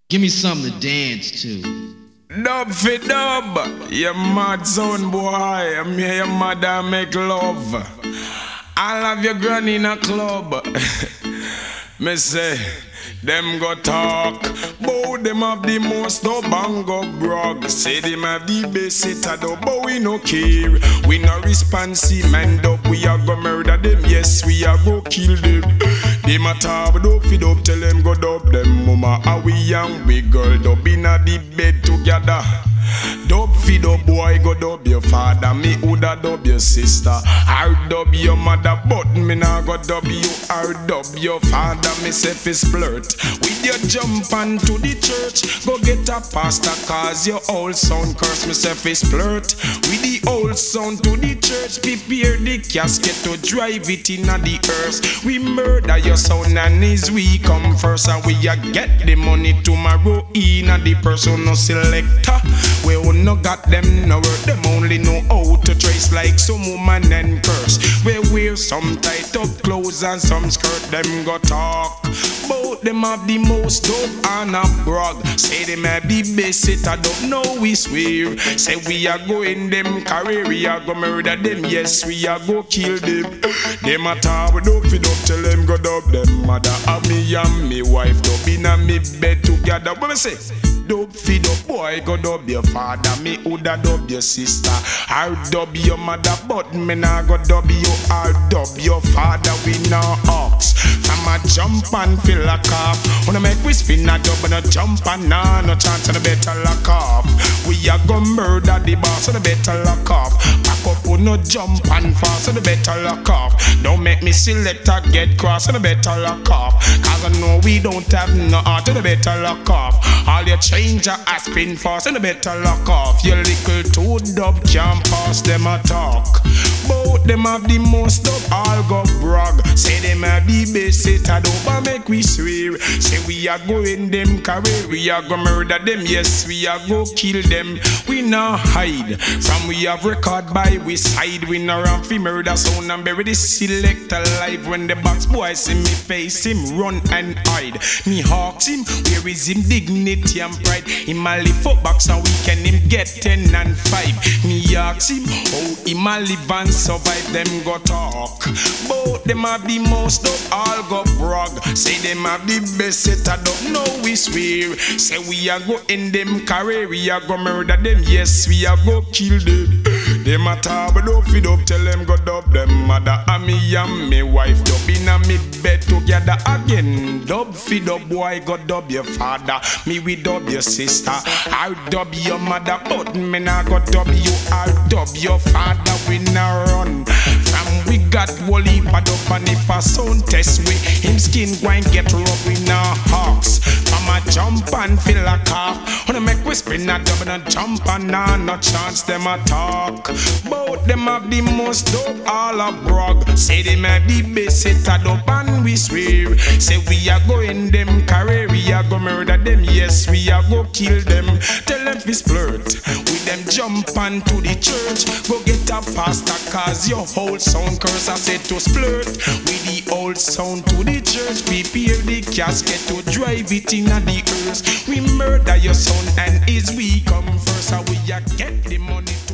Give me something to dance to. Dub for dub, you mad son boy. I'm here, your mother make love. I love your granny in a club. Me say, them go talk, but them have the most no bango brog. Say them have the best citadel, but we no care. We no responsive man up, we a go murder them. Yes, we a go kill them. Them a talk, but don't feed up, tell them go dub them. Mama, how we young, we girl dub in a the bed together. Dub feed up boy, go dub your father. Me woulda dub your sister. I dub your mother, but me nah go dub you. I dub your father, me say fi splurt. With your jump onto the church, go get a pastor, cause your old son curse. Me say fi splurt. With the old son to the church, prepare the casket to drive it inna the earth. We murder your son and his we come first, and we a get the money tomorrow inna the personal selector. We no got them no word, them only know how to trace like some woman and curse. We wear some tight up clothes and some skirt, them go talk. Both them have the most dope and a brag. Say them have the best it I don't know we swear. Say we are going them career, we are go murder them, yes we are go kill them. Them a talk, we don't feed up, tell them go dub them mother. And me wife dub in a me bed together. What me say? Dub feed up boy, go dub your father. Me woulda dub your sister. I'll dub your mother, but me nah go dub you. I'll dub your father, we no ox. From a jump and feel a cough. Wanna make we spin a dub and a jump and nah, no chance and a better lock off. We a go murder the boss, so the better lock off. Pack up on no jump and fast, so the better lock off. Don't make me selector get cross, so the better lock off. Cause I know we don't have no heart, so the better lock off. All your change a spin fast, so the better lock off. Your little two dub can't pass them a talk. Both them have the most dub, all go brag. Say them have the best it a dub, but make we swear. Say we are going them career, we are go murder them, yes we are go kill them. We not hide from we have record by we side. We not run fi murder sound and bury the selector live. When the box boy see me face him run and hide. Me hawks him, where is him dignity and pride? Him a live for box and we can him get 10 and 5. Me ask him how him a live and survive. Them go talk, both them have the most of all go brag. Say them have the best set I don't know we swear. Say we a go in them career, we a go murder them, yes we a go kill them. Them a talk but don't feed up, tell them go dub them mother. And me wife dub in a me bed together again. Dub feed up boy, go dub your father. Me we dub your sister. I'll dub your mother, but me nah go dub you. I'll dub your father, we nah run. From we got Wally pad up, and if a sound test we him skin go and get rough, we nah hawks. From a jump and feel a cough. Wanna make we spin a dub and a jump and nah no chance them a talk. Both them have the most dope, all a brag. Say them have the best it a dub and we swear. Say we are going them career, we are go murder them, yes we are go kill them. Tell them fi splurt, with them jump onto the church. Go get a pastor, cause your whole sound curse I said to splurt. With the old sound to the church, prepare the casket to drive it inna the earth. We murder your son and his we come first, and we a get the money.